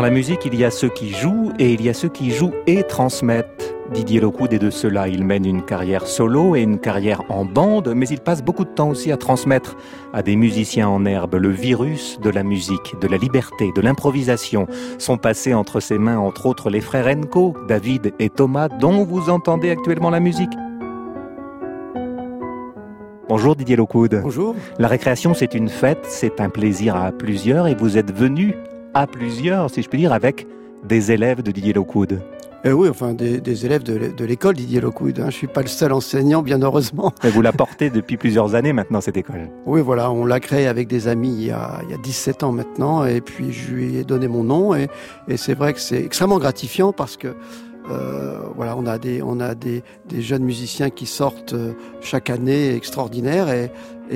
la musique, il y a ceux qui jouent et il y a ceux qui jouent et transmettent. Didier Lockwood est de ceux-là. Il mène une carrière solo et une carrière en bande, mais il passe beaucoup de temps aussi à transmettre à des musiciens en herbe le virus de la musique, de la liberté, de l'improvisation. Sont passés entre ses mains, entre autres, les frères Enco, David et Thomas, dont vous entendez actuellement la musique. Bonjour Didier Lockwood. Bonjour. La récréation, c'est une fête, c'est un plaisir à plusieurs et vous êtes venu à plusieurs, si je puis dire, avec des élèves de Didier Lockwood. Oui, enfin des élèves de l'école Didier Lockwood. Je ne suis pas le seul enseignant, bien heureusement. Et vous la portez depuis plusieurs années maintenant, cette école. Oui, voilà, on l'a créée avec des amis il y a 17 ans maintenant, et puis je lui ai donné mon nom, et c'est vrai que c'est extrêmement gratifiant parce que voilà, on a des jeunes musiciens qui sortent chaque année extraordinaires, et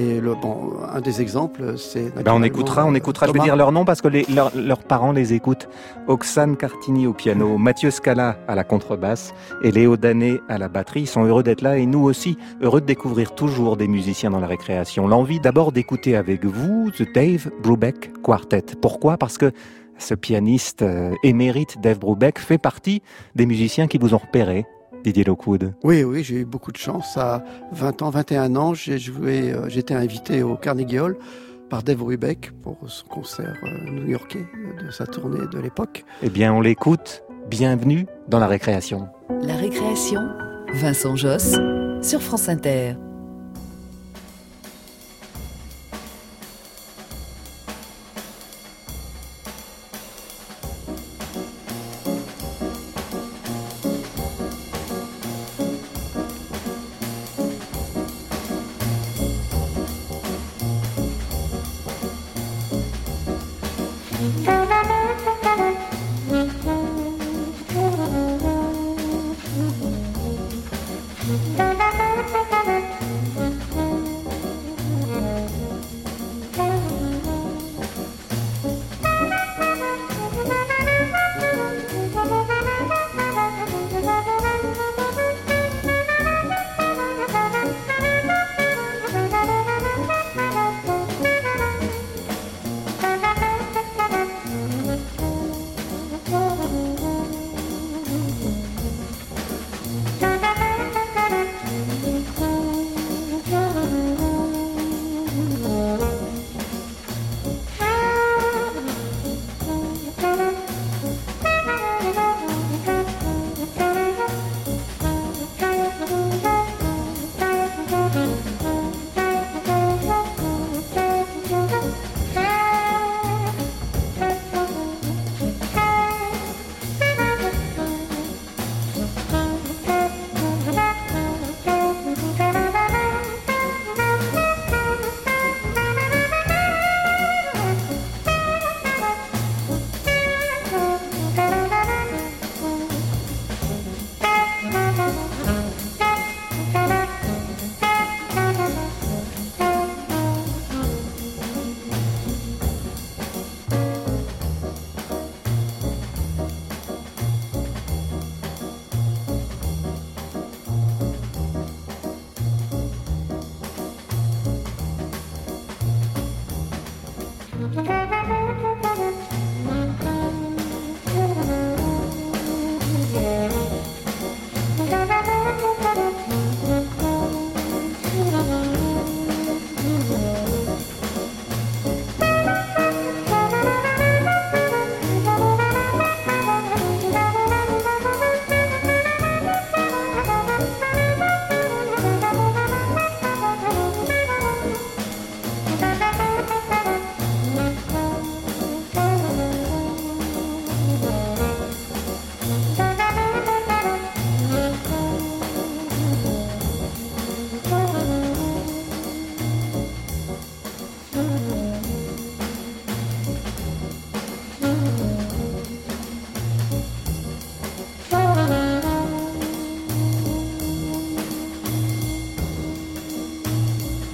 un des exemples, c'est... On écoutera, je vais dire leur nom parce que leurs parents les écoutent. Oxane Cartini au piano, Mathieu Scala à la contrebasse et Léo Danet à la batterie. Ils sont heureux d'être là et nous aussi, heureux de découvrir toujours des musiciens dans la récréation. L'envie d'abord d'écouter avec vous The Dave Brubeck Quartet. Pourquoi ? Parce que ce pianiste émérite Dave Brubeck fait partie des musiciens qui vous ont repéré. Didier Lockwood. Oui, j'ai eu beaucoup de chance. À 21 ans, j'étais invité au Carnegie Hall par Dave Brubeck pour son concert new-yorkais de sa tournée de l'époque. Eh bien, on l'écoute. Bienvenue dans la récréation. La récréation, Vincent Josse, sur France Inter.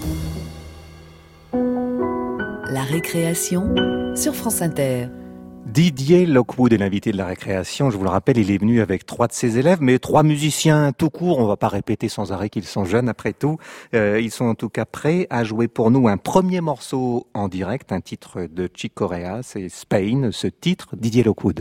La récréation sur France Inter. Didier Lockwood est l'invité de la récréation. Je vous le rappelle, il est venu avec 3 de ses élèves, mais 3 musiciens tout court. On va pas répéter sans arrêt qu'ils sont jeunes après tout. Ils sont en tout cas prêts à jouer pour nous un premier morceau en direct, un titre de Chick Corea, c'est Spain, ce titre, Didier Lockwood.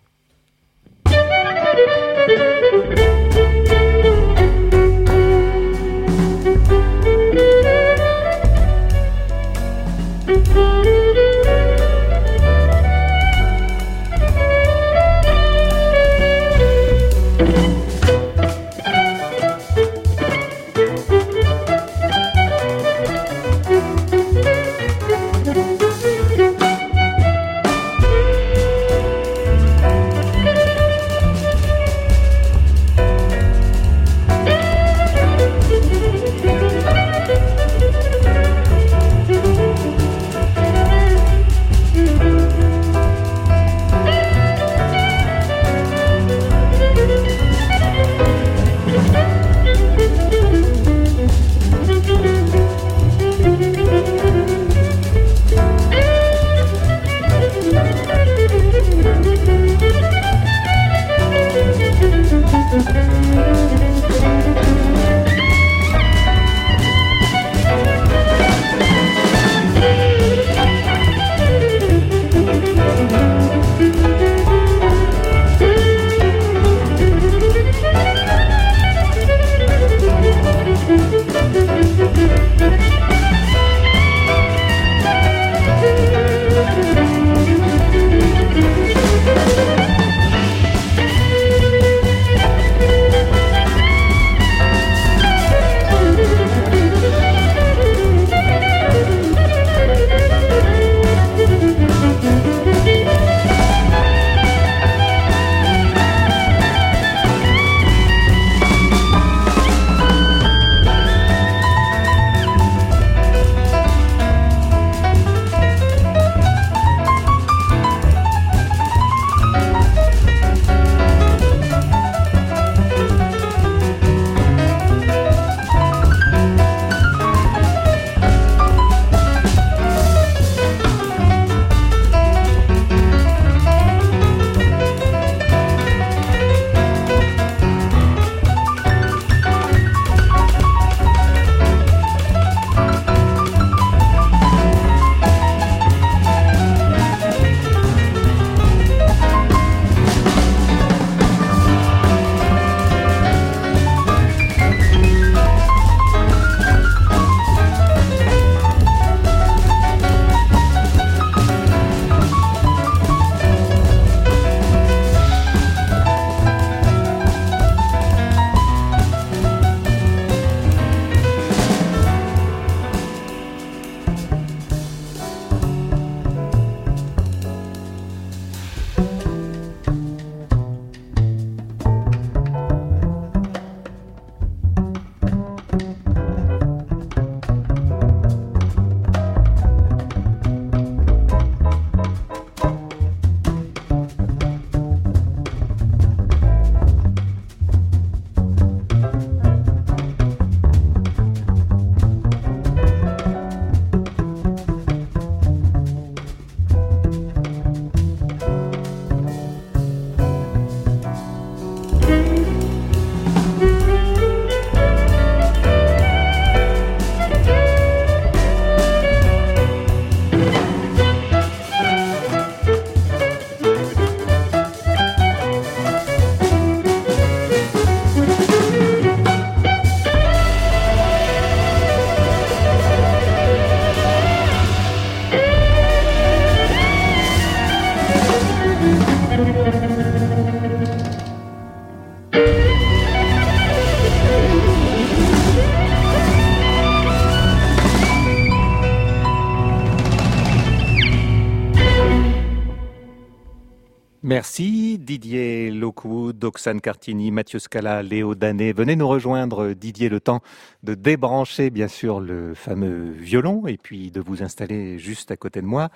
Merci Didier Lockwood, Oksane Cartini, Mathieu Scala, Léo Danet. Venez nous rejoindre, Didier, le temps de débrancher bien sûr le fameux violon et puis de vous installer juste à côté de moi.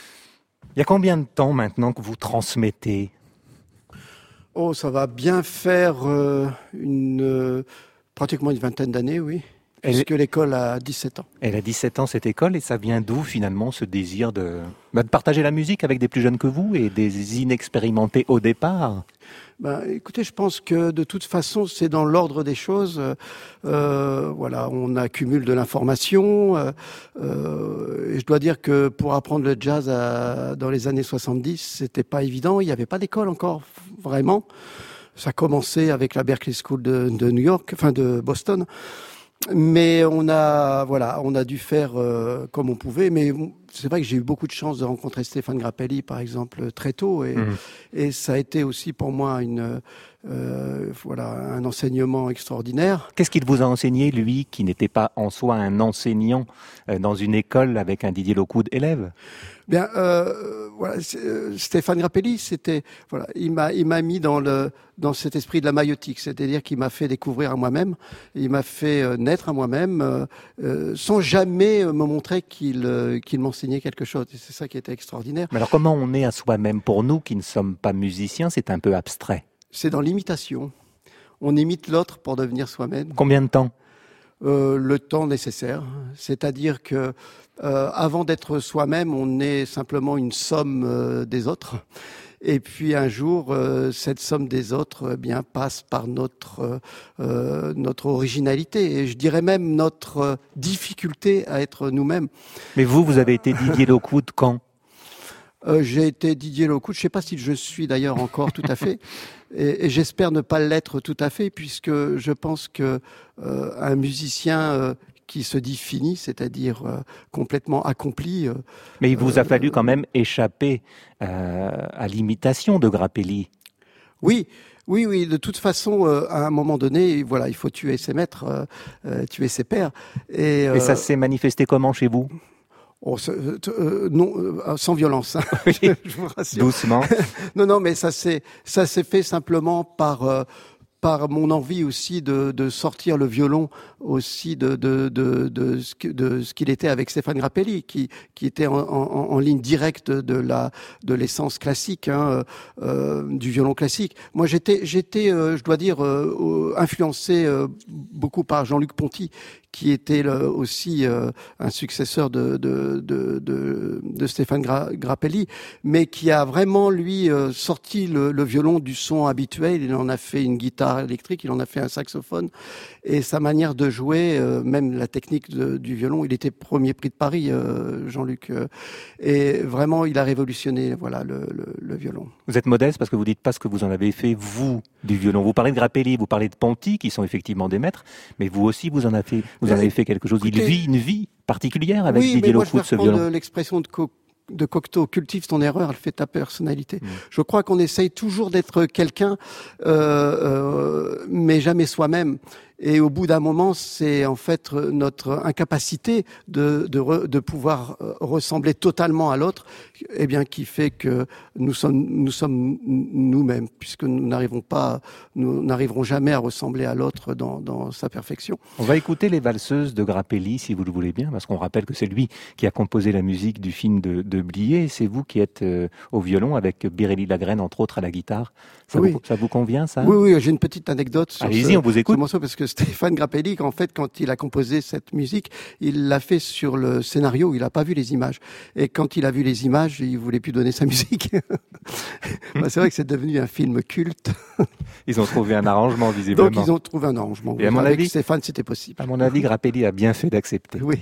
Il y a combien de temps maintenant que vous transmettez ? Oh, ça va bien faire pratiquement une vingtaine d'années, oui. puisque l'école a 17 ans. Elle a 17 ans, cette école, et ça vient d'où finalement ce désir de partager la musique avec des plus jeunes que vous et des inexpérimentés au départ? Écoutez, je pense que de toute façon, c'est dans l'ordre des choses. Voilà, on accumule de l'information. Et je dois dire que pour apprendre le jazz dans les années 70, c'était pas évident. Il n'y avait pas d'école encore, vraiment. Ça commençait avec la Berklee School de New York, enfin de Boston. Mais on a dû faire comme on pouvait. Mais c'est vrai que j'ai eu beaucoup de chance de rencontrer Stéphane Grappelli, par exemple, très tôt, et ça a été aussi pour moi un enseignement extraordinaire. Qu'est-ce qu'il vous a enseigné, lui, qui n'était pas en soi un enseignant dans une école avec un Didier Lockwood élève? Stéphane Grappelli, il m'a mis dans cet esprit de la maïotique, c'est-à-dire qu'il m'a fait découvrir à moi-même, il m'a fait naître à moi-même, sans jamais me montrer qu'il m'enseignait quelque chose. Et c'est ça qui était extraordinaire. Mais alors comment on est à soi-même? Pour nous qui ne sommes pas musiciens, c'est un peu abstrait. C'est dans l'imitation. On imite l'autre pour devenir soi-même. Combien de temps? Le temps nécessaire. C'est-à-dire que avant d'être soi-même, on est simplement une somme des autres. Et puis un jour, cette somme des autres passe par notre originalité. Et je dirais même notre difficulté à être nous-mêmes. Mais vous avez été Didier Lockwood quand? J'ai été Didier Lockwood, je ne sais pas si je suis d'ailleurs encore tout à fait, et j'espère ne pas l'être tout à fait, puisque je pense que un musicien qui se dit fini, c'est-à-dire complètement accompli. Mais il vous a fallu quand même échapper à l'imitation de Grappelli. Oui. De toute façon, à un moment donné, il faut tuer ses maîtres, tuer ses pairs. Et ça s'est manifesté comment chez vous? Non, sans violence. Hein. Oui. Je vous rassure. Doucement. Non, mais ça s'est fait simplement par mon envie aussi de sortir le violon aussi de ce qu'il était avec Stéphane Grappelli, qui était en ligne directe de l'essence classique, du violon classique. Moi, j'étais, je dois dire, influencé beaucoup par Jean-Luc Ponty, qui était aussi un successeur de Stéphane Grappelli, mais qui a vraiment, lui, sorti le violon du son habituel. Il en a fait une guitare électrique, il en a fait un saxophone, et sa manière de jouer, même la technique du violon, il était premier prix de Paris, Jean-Luc, et vraiment, il a révolutionné le violon. Vous êtes modeste parce que vous dites pas ce que vous en avez fait, vous, du violon. Vous parlez de Grappelli, vous parlez de Ponty, qui sont effectivement des maîtres, mais vous aussi, vous en avez fait quelque chose. Écoutez, il vit une vie particulière avec Didier Lockwood, ce violon. L'expression de Cocteau, cultive ton erreur, elle fait ta personnalité. Je crois qu'on essaye toujours d'être quelqu'un, mais jamais soi-même. Et au bout d'un moment, c'est en fait notre incapacité de pouvoir ressembler totalement à l'autre, qui fait que nous sommes nous-mêmes, puisque nous n'arriverons jamais à ressembler à l'autre dans sa perfection. On va écouter les valseuses de Grappelli, si vous le voulez bien, parce qu'on rappelle que c'est lui qui a composé la musique du film de Blier, et c'est vous qui êtes au violon avec Biréli Lagrène, entre autres, à la guitare. Ça vous convient, ça? Oui, j'ai une petite anecdote sur Allez-y, on vous écoute. ce morceau, parce que Stéphane Grappelli, en fait, quand il a composé cette musique, il l'a fait sur le scénario, il n'a pas vu les images. Et quand il a vu les images, il voulait plus donner sa musique. C'est vrai que c'est devenu un film culte. Ils ont trouvé un arrangement, visiblement. Donc ils ont trouvé un arrangement. Et à mon avis, Stéphane, c'était possible. À mon avis, Grappelli a bien fait d'accepter. Oui.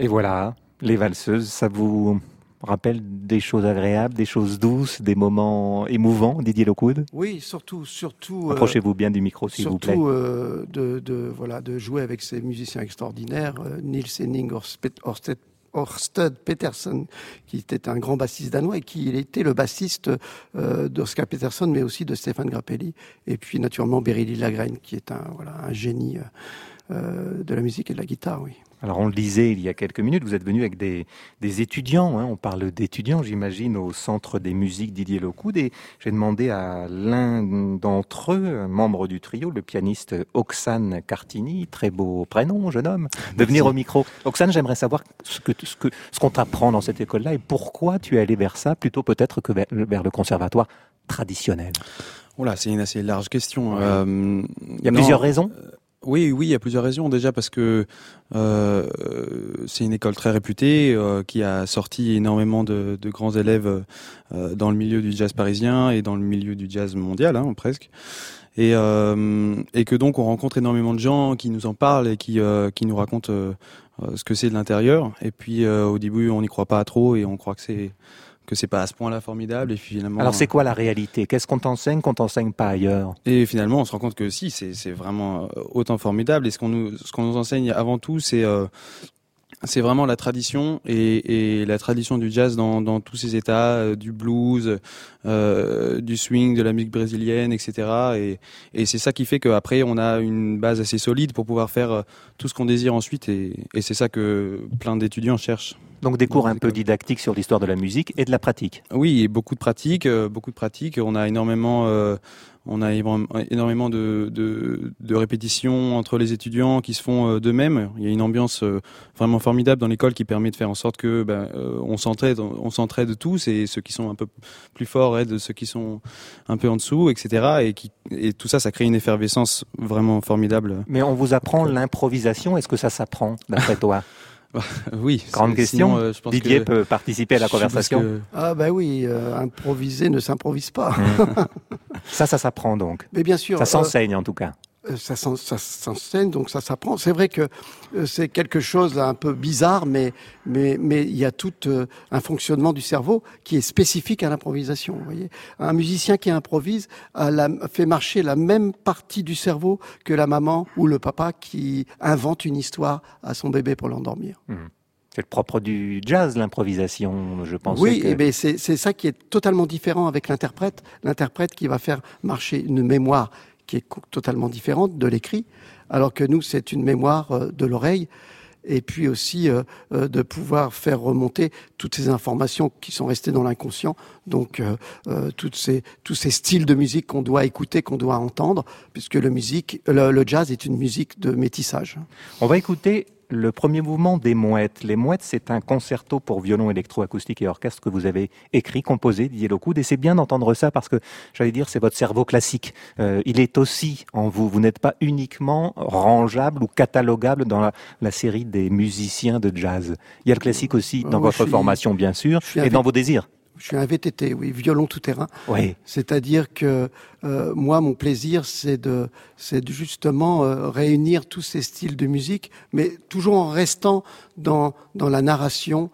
Et voilà, les valseuses, ça vous rappelle des choses agréables, des choses douces, des moments émouvants, Didier Lockwood? Oui, surtout. Approchez-vous bien du micro, s'il vous plaît. Surtout de jouer avec ces musiciens extraordinaires, Niels Henning Ørsted Petersen, qui était un grand bassiste danois et qui était le bassiste d'Oscar Peterson, mais aussi de Stéphane Grappelli. Et puis naturellement Beryl Lagren, qui est un génie de la musique et de la guitare, oui. Alors on le disait il y a quelques minutes, vous êtes venu avec des étudiants, on parle d'étudiants j'imagine au Centre des musiques Didier Lockwood, et j'ai demandé à l'un d'entre eux, un membre du trio, le pianiste Oksane Kartini, très beau prénom, jeune homme, de venir au micro. Oksane, j'aimerais savoir ce qu'on t'apprend dans cette école-là et pourquoi tu es allé vers ça plutôt peut-être que vers le conservatoire traditionnel. Oula, c'est une assez large question. Il y a plusieurs raisons. Oui, il y a plusieurs raisons. Déjà parce que c'est une école très réputée qui a sorti énormément de grands élèves dans le milieu du jazz parisien et dans le milieu du jazz mondial, presque. Et que donc on rencontre énormément de gens qui nous en parlent et qui nous racontent ce que c'est de l'intérieur. Et puis au début, on n'y croit pas trop et on croit que c'est pas à ce point-là formidable, et finalement. Alors c'est quoi la réalité? Qu'est-ce qu'on t'enseigne pas ailleurs? Et finalement, on se rend compte que si, c'est vraiment autant formidable. Et ce qu'on nous enseigne avant tout, c'est vraiment la tradition et la tradition du jazz dans tous ses états, du blues, du swing, de la musique brésilienne, etc. Et c'est ça qui fait qu'après on a une base assez solide pour pouvoir faire tout ce qu'on désire ensuite. Et c'est ça que plein d'étudiants cherchent. Donc des cours un peu didactiques sur l'histoire de la musique et de la pratique. Oui, et beaucoup de pratique. On a énormément de répétitions entre les étudiants qui se font d'eux-mêmes. Il y a une ambiance vraiment formidable dans l'école qui permet de faire en sorte que on s'entraide tous, et ceux qui sont un peu plus forts aident ceux qui sont un peu en dessous, etc. Et tout ça crée une effervescence vraiment formidable. Mais on vous apprend l'improvisation. Est-ce que ça s'apprend d'après toi? Oui. Grande question. Sinon, je pense Didier peut participer à la conversation. Ah oui, improviser ne s'improvise pas. Ça s'apprend donc. Mais bien sûr. Ça s'enseigne en tout cas. Ça s'enseigne, donc ça s'apprend. C'est vrai que c'est quelque chose un peu bizarre, mais il y a tout un fonctionnement du cerveau qui est spécifique à l'improvisation. Vous voyez, un musicien qui improvise fait marcher la même partie du cerveau que la maman ou le papa qui invente une histoire à son bébé pour l'endormir. C'est le propre du jazz, l'improvisation, je pense. Oui, mais c'est ça qui est totalement différent avec l'interprète. L'interprète qui va faire marcher une mémoire qui est totalement différente de l'écrit, alors que nous, c'est une mémoire de l'oreille, et puis aussi de pouvoir faire remonter toutes ces informations qui sont restées dans l'inconscient, donc tous ces styles de musique qu'on doit écouter, qu'on doit entendre, puisque le jazz est une musique de métissage. On va écouter le premier mouvement des Mouettes. Les Mouettes, c'est un concerto pour violon électroacoustique et orchestre que vous avez écrit, composé, Didier Lockwood. Et c'est bien d'entendre ça parce que, j'allais dire, c'est votre cerveau classique. Il est aussi en vous. Vous n'êtes pas uniquement rangeable ou catalogable dans la série des musiciens de jazz. Il y a le classique aussi dans votre formation, bien sûr, et dans vos désirs. Je suis un VTT, oui, violon tout-terrain. Oui. C'est-à-dire que moi, mon plaisir, c'est de justement réunir tous ces styles de musique, mais toujours en restant dans la narration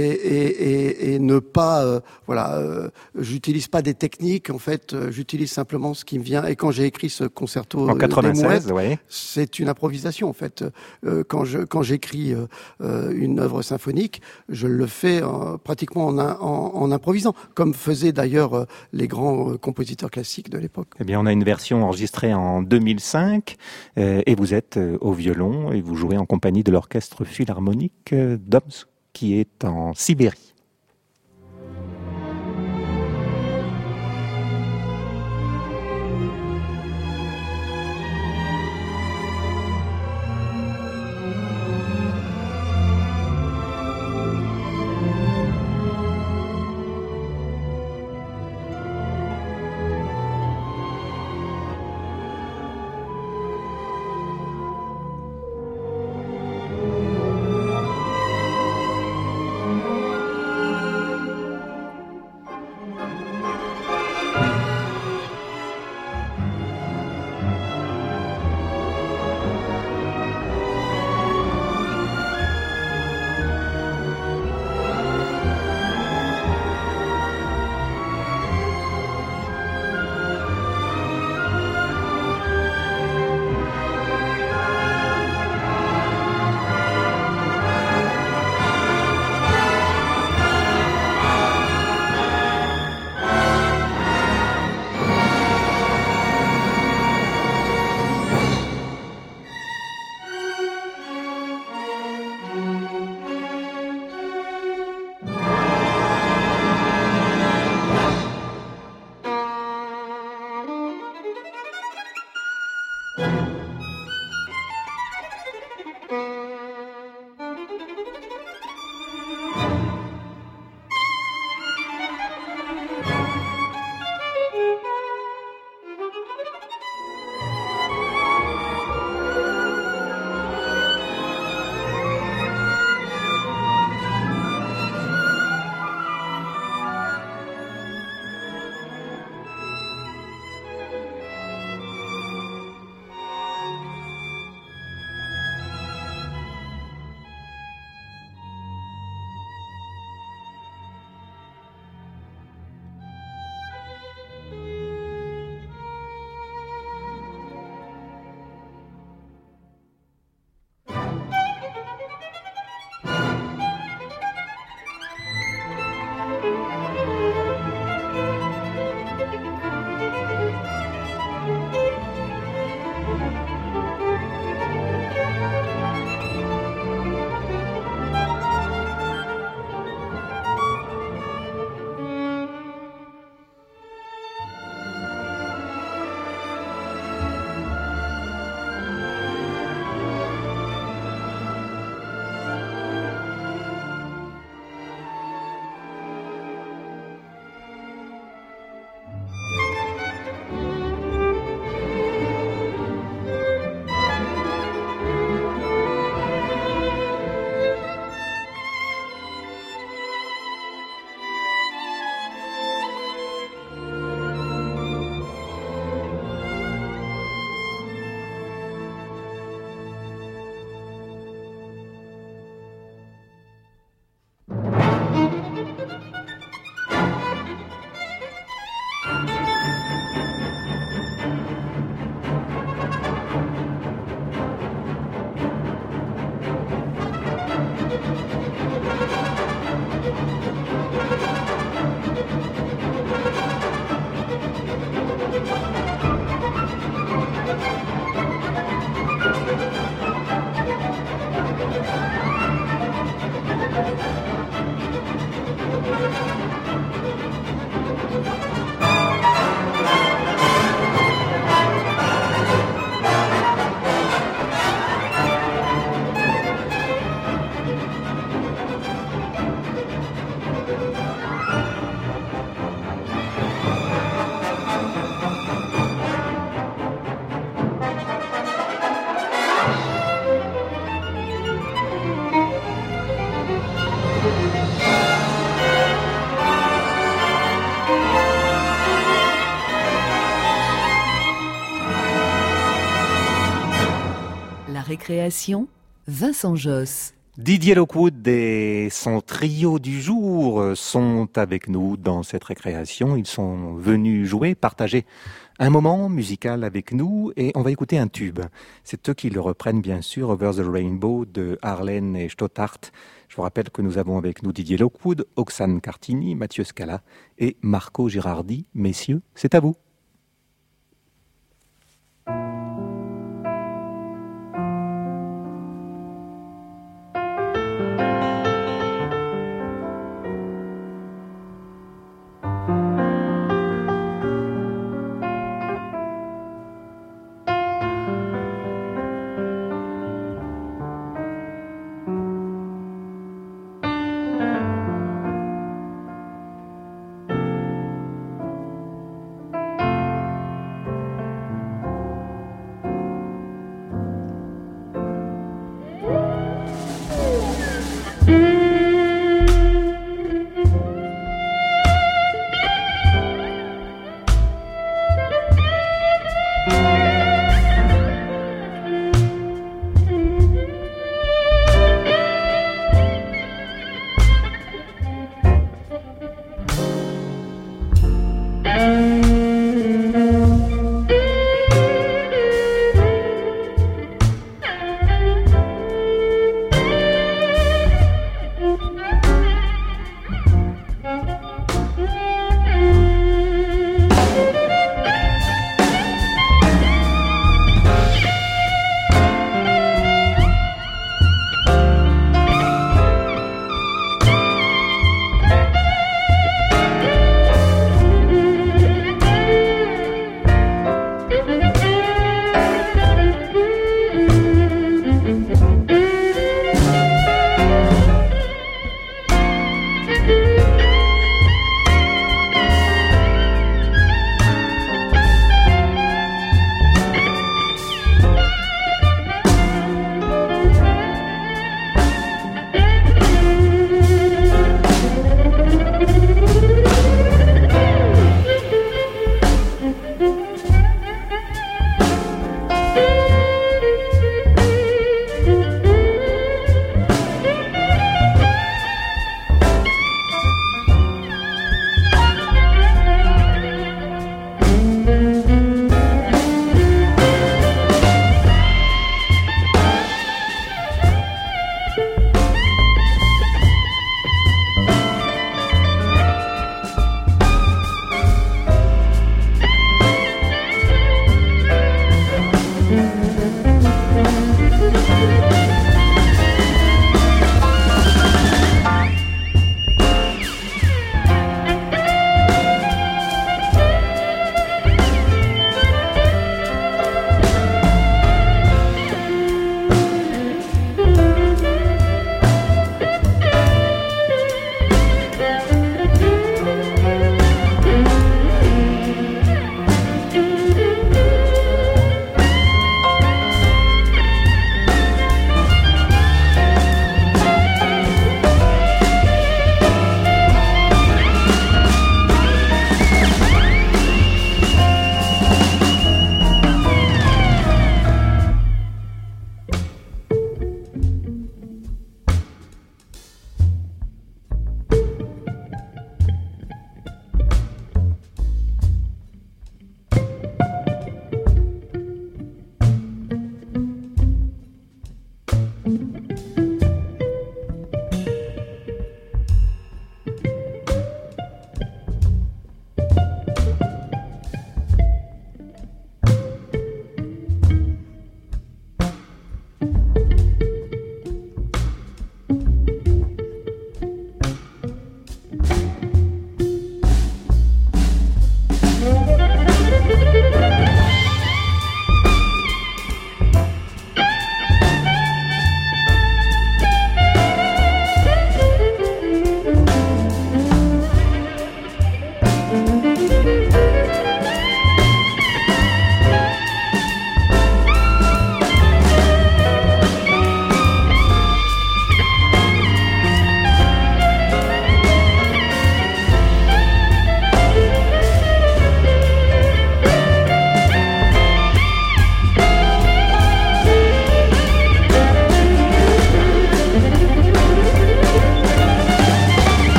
et ne pas, j'utilise pas des techniques. En fait, j'utilise simplement ce qui me vient. Et quand j'ai écrit ce concerto en 96, c'est une improvisation. En fait, quand j'écris une œuvre symphonique, je le fais pratiquement en improvisant, comme faisaient d'ailleurs les grands compositeurs classiques de l'époque. Eh bien, on a une version enregistrée en 2005 et vous êtes au violon et vous jouez en compagnie de l'orchestre philharmonique d'Omsk qui est en Sibérie. récréation, Vincent Josse. Didier Lockwood et son trio du jour sont avec nous dans cette récréation. Ils sont venus jouer, partager un moment musical avec nous et on va écouter un tube. C'est eux qui le reprennent bien sûr, Over the Rainbow de Arlen et Stothart. Je vous rappelle que nous avons avec nous Didier Lockwood, Oksane Cartini, Mathieu Scala et Marco Girardi. Messieurs, c'est à vous.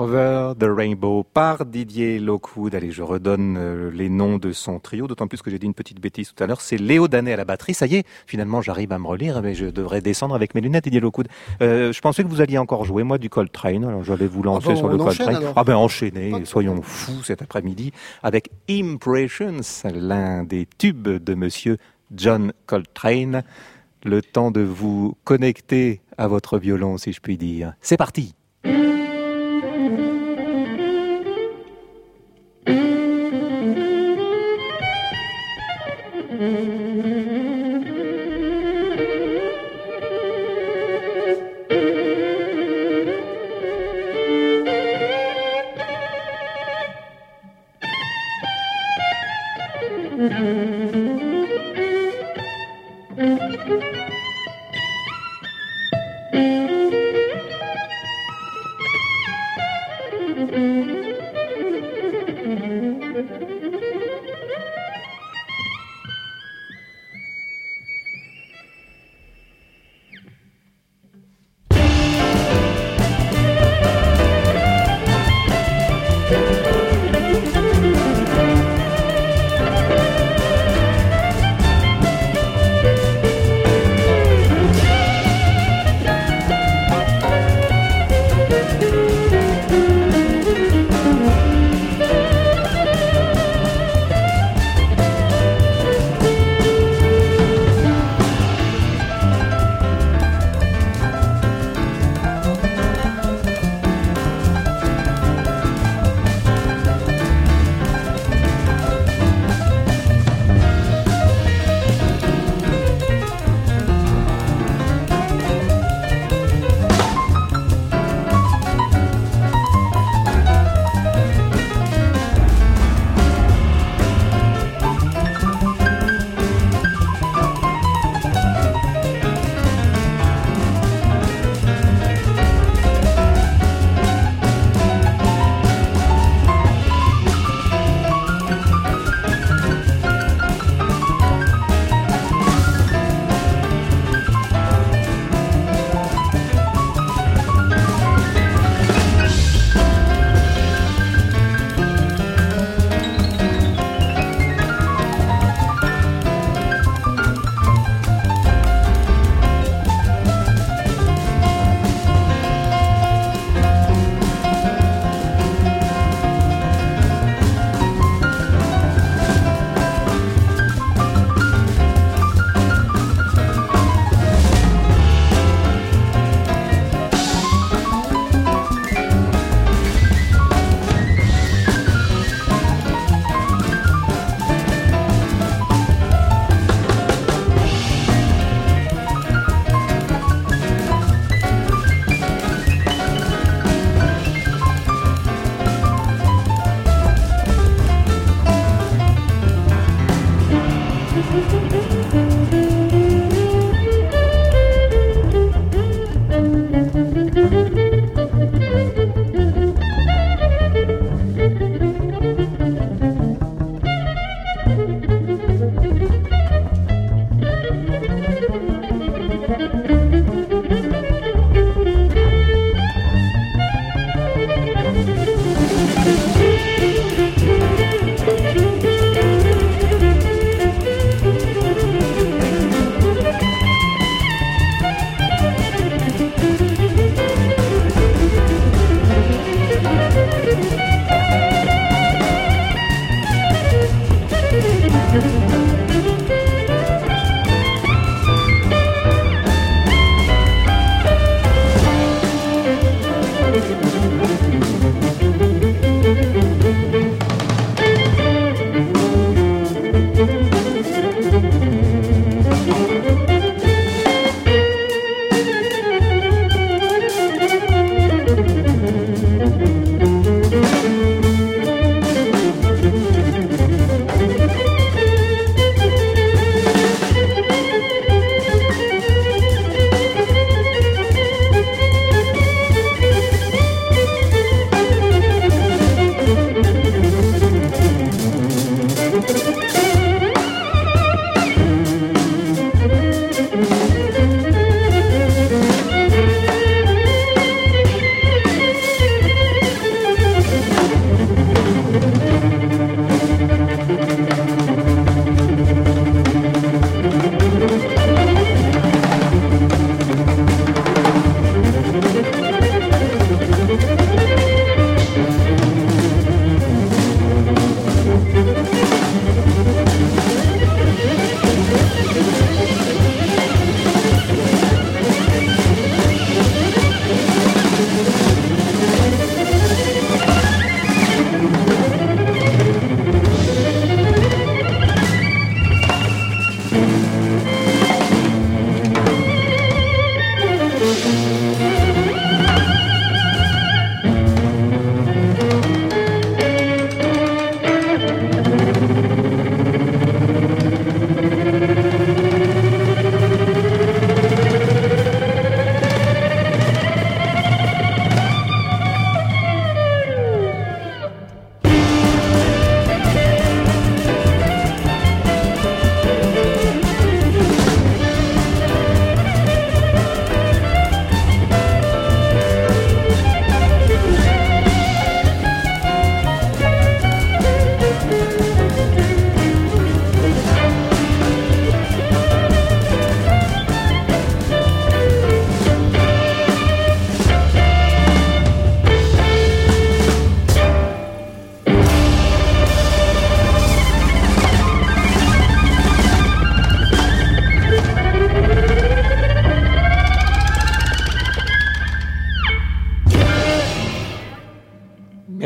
Over the Rainbow par Didier Lockwood. Allez, je redonne les noms de son trio, d'autant plus que j'ai dit une petite bêtise tout à l'heure. C'est Léo Danet à la batterie. Ça y est, finalement, j'arrive à me relire, mais je devrais descendre avec mes lunettes, Didier Lockwood. Je pensais que vous alliez encore jouer, moi, du Coltrane. Alors, j'allais vous lancer sur le Coltrane. Enchaînez, soyons fous cet après-midi, avec Impressions, l'un des tubes de monsieur John Coltrane. Le temps de vous connecter à votre violon, si je puis dire. C'est parti!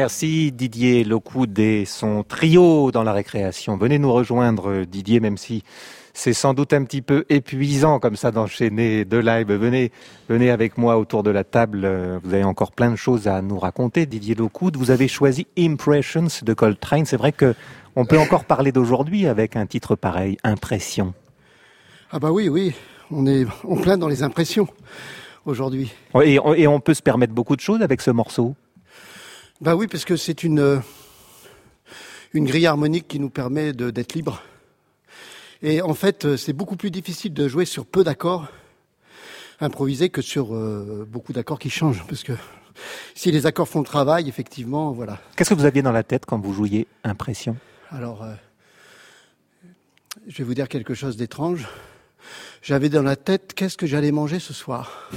Merci Didier Lockwood et son trio dans la récréation. Venez nous rejoindre Didier, même si c'est sans doute un petit peu épuisant comme ça d'enchaîner deux lives. Venez avec moi autour de la table. Vous avez encore plein de choses à nous raconter. Didier Lockwood, vous avez choisi Impressions de Coltrane. C'est vrai que on peut encore parler d'aujourd'hui avec un titre pareil, Impression. Ah bah oui, on est en plein dans les impressions aujourd'hui. Et on peut se permettre beaucoup de choses avec ce morceau. Bah oui, parce que c'est une grille harmonique qui nous permet d'être libre. Et en fait, c'est beaucoup plus difficile de jouer sur peu d'accords improvisés que sur beaucoup d'accords qui changent. Parce que si les accords font le travail, effectivement, voilà. Qu'est-ce que vous aviez dans la tête quand vous jouiez Impression ? Alors, je vais vous dire quelque chose d'étrange. J'avais dans la tête qu'est-ce que j'allais manger ce soir.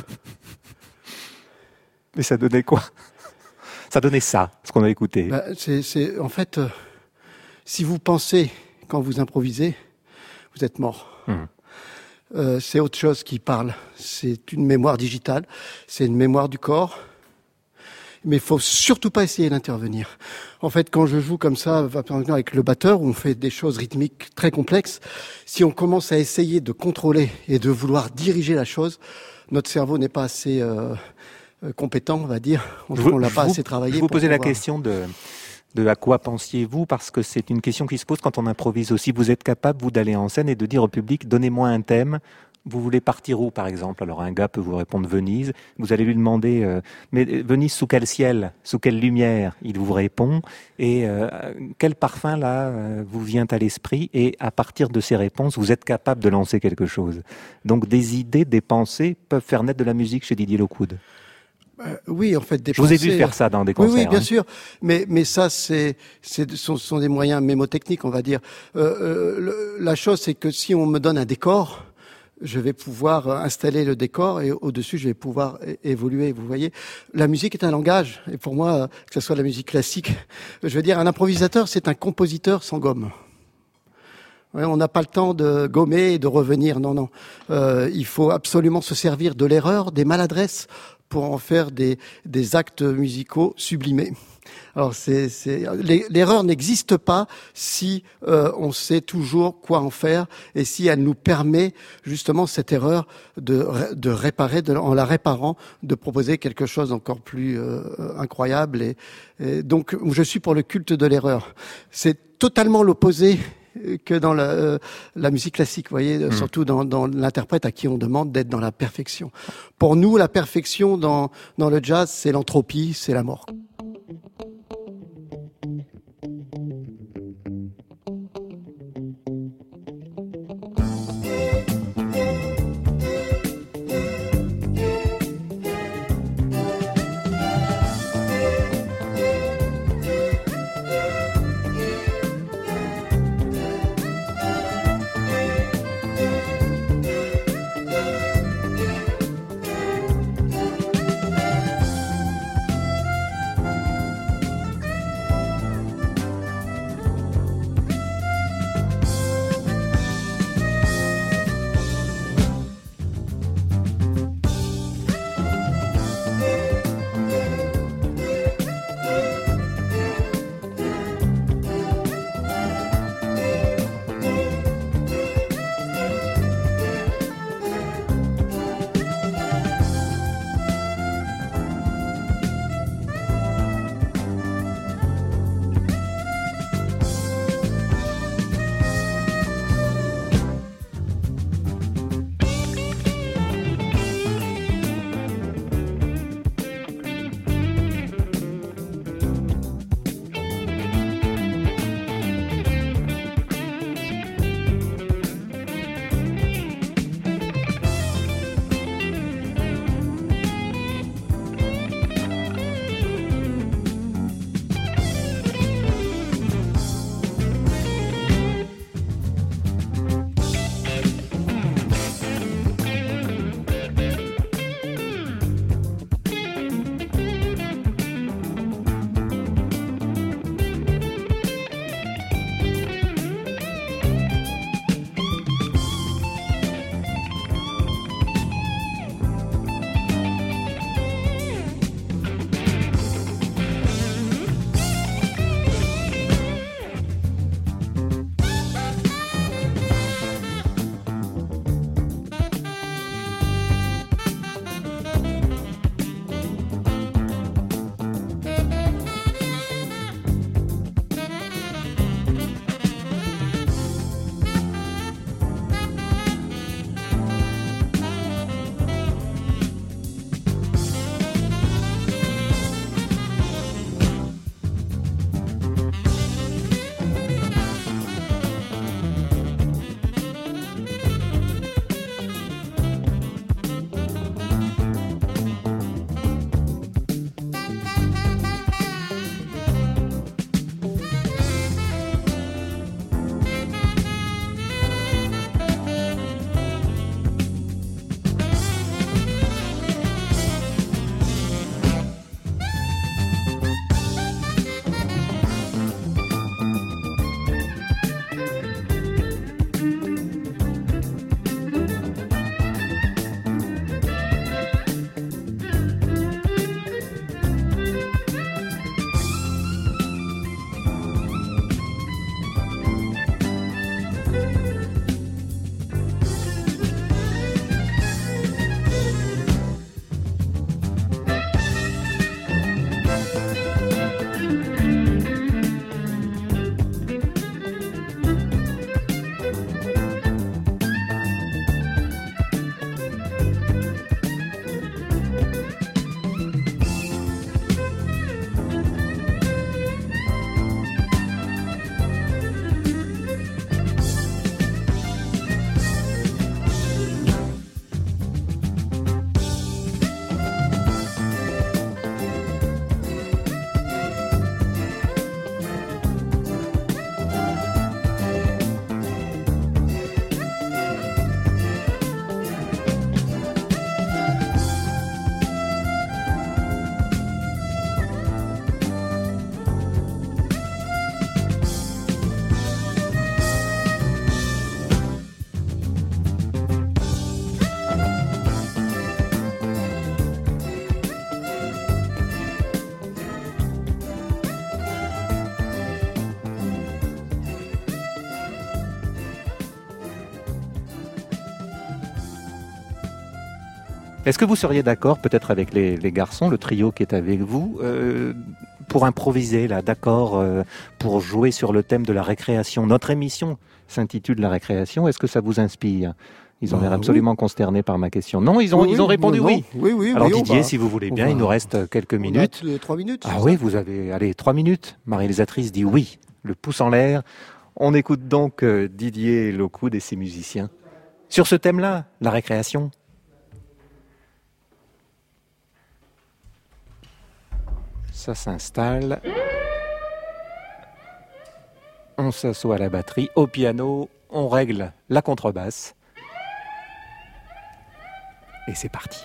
Mais ça donnait quoi ? Ça donnait ça, ce qu'on a écouté. Bah, en fait, si vous pensez quand vous improvisez, vous êtes mort. C'est autre chose qui parle. C'est une mémoire digitale, c'est une mémoire du corps. Mais il faut surtout pas essayer d'intervenir. En fait, quand je joue comme ça, par exemple avec le batteur, où on fait des choses rythmiques très complexes, si on commence à essayer de contrôler et de vouloir diriger la chose, notre cerveau n'est pas assez compétent, on va dire. On l'a pas assez travaillé. Je vous posais la question de à quoi pensiez-vous, parce que c'est une question qui se pose quand on improvise aussi. Vous êtes capable, vous, d'aller en scène et de dire au public, donnez-moi un thème. Vous voulez partir où, par exemple ? Alors, un gars peut vous répondre Venise. Vous allez lui demander, mais Venise sous quel ciel ? Sous quelle lumière ? Il vous répond. Et quel parfum, là, vous vient à l'esprit ? Et à partir de ces réponses, vous êtes capable de lancer quelque chose. Donc, des idées, des pensées peuvent faire naître de la musique chez Didier Lockwood. Oui, en fait, des Je vous ai vu faire ça dans des concerts. Oui, bien sûr. Mais ça, ce sont des moyens mémotechniques, on va dire. La chose, c'est que si on me donne un décor, je vais pouvoir installer le décor et au-dessus, je vais pouvoir évoluer. Vous voyez, la musique est un langage. Et pour moi, que ce soit la musique classique, je veux dire, un improvisateur, c'est un compositeur sans gomme. Ouais, on n'a pas le temps de gommer et de revenir. Non. Il faut absolument se servir de l'erreur, des maladresses, pour en faire des actes musicaux sublimés. Alors l'erreur n'existe pas si on sait toujours quoi en faire et si elle nous permet justement cette erreur de réparer, en la réparant, de proposer quelque chose d'encore plus incroyable. Et donc je suis pour le culte de l'erreur. C'est totalement l'opposé que dans la musique classique, vous voyez, surtout dans l'interprète à qui on demande d'être dans la perfection. Pour nous, la perfection dans le jazz, c'est l'entropie, c'est la mort. Est-ce que vous seriez d'accord, peut-être avec les garçons, le trio qui est avec vous, pour improviser, là, d'accord, pour jouer sur le thème de la récréation? Notre émission s'intitule La récréation. Est-ce que ça vous inspire? Ils ont l'air absolument consternés par ma question. Non, ils ont répondu oui. Oui. Alors Didier, si vous voulez bien, il nous reste quelques minutes. 3 minutes. Ah oui, vous avez, allez, 3 minutes. Ma réalisatrice dit oui, le pouce en l'air. On écoute donc Didier Locoud et ses musiciens. Sur ce thème-là, la récréation. Ça s'installe. On s'assoit à la batterie, au piano, on règle la contrebasse. Et c'est parti.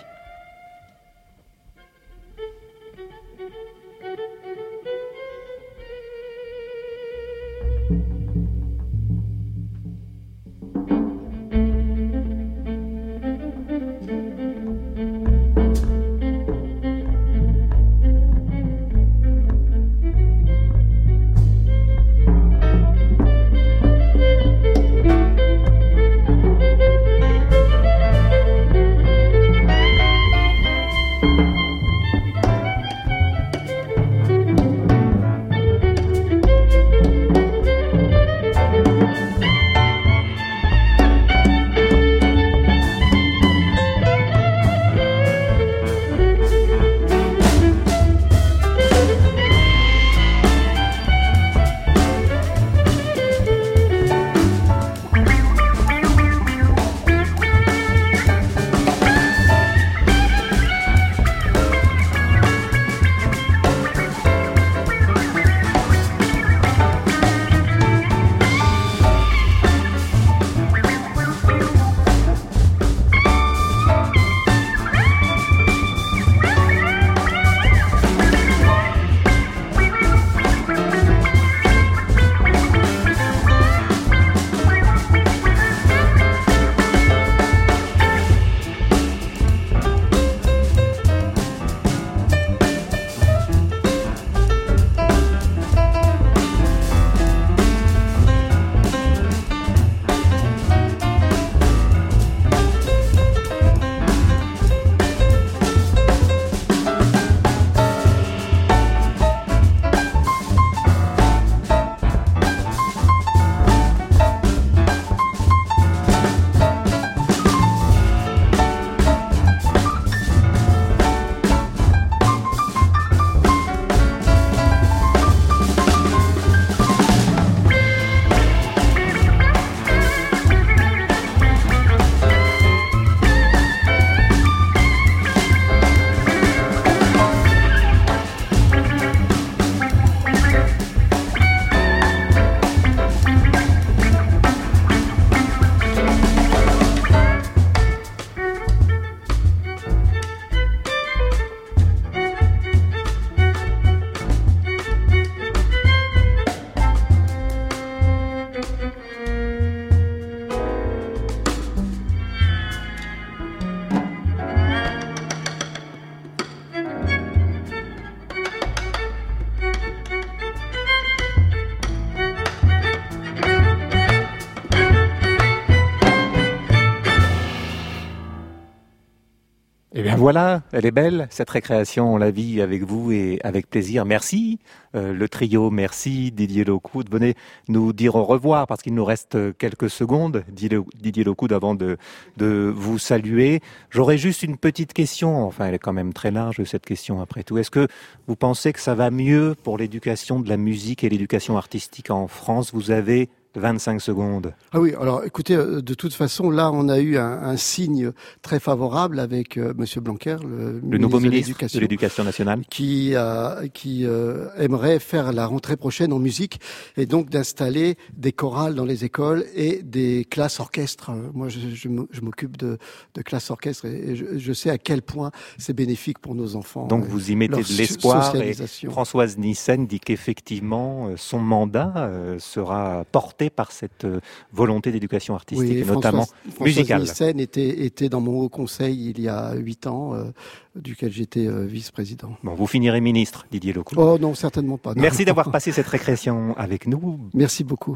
Eh bien voilà, elle est belle, cette récréation, on la vit avec vous et avec plaisir. Merci, le trio, merci Didier Locoud. Venez nous dire au revoir parce qu'il nous reste quelques secondes, Didier Locoud, avant de vous saluer. J'aurais juste une petite question, enfin elle est quand même très large cette question après tout. Est-ce que vous pensez que ça va mieux pour l'éducation de la musique et l'éducation artistique en France? Vous avez 25 secondes. Ah oui, alors écoutez, de toute façon, là, on a eu un signe très favorable avec Monsieur Blanquer, le nouveau ministre de l'Éducation nationale, qui aimerait faire la rentrée prochaine en musique et donc d'installer des chorales dans les écoles et des classes orchestres. Moi, je m'occupe de classes orchestres et je sais à quel point c'est bénéfique pour nos enfants. Donc vous y mettez de l'espoir et Françoise Nyssen dit qu'effectivement son mandat sera porté par cette volonté d'éducation artistique, oui, et notamment musicale. Françoise Nyssen était dans mon haut conseil il y a 8 ans, duquel j'étais vice-président. Bon, vous finirez ministre, Didier Locoud. Oh non, certainement pas. Non. Merci d'avoir passé cette récréation avec nous. Merci beaucoup.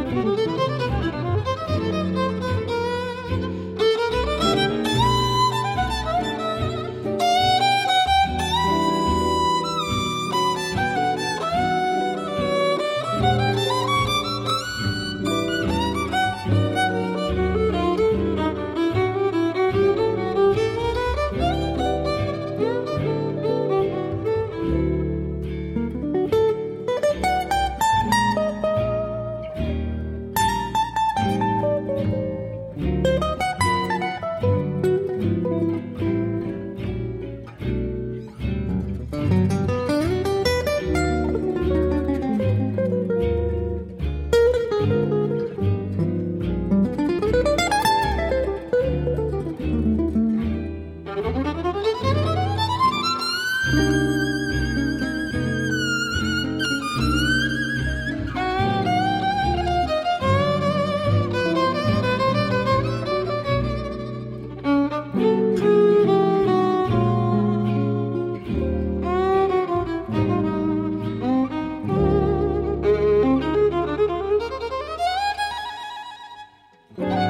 Thank